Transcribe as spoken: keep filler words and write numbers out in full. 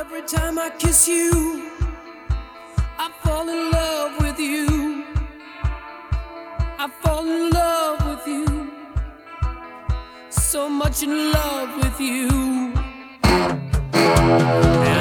Every time I kiss you, I fall in love with you. I fall in love with you. So much in love with you.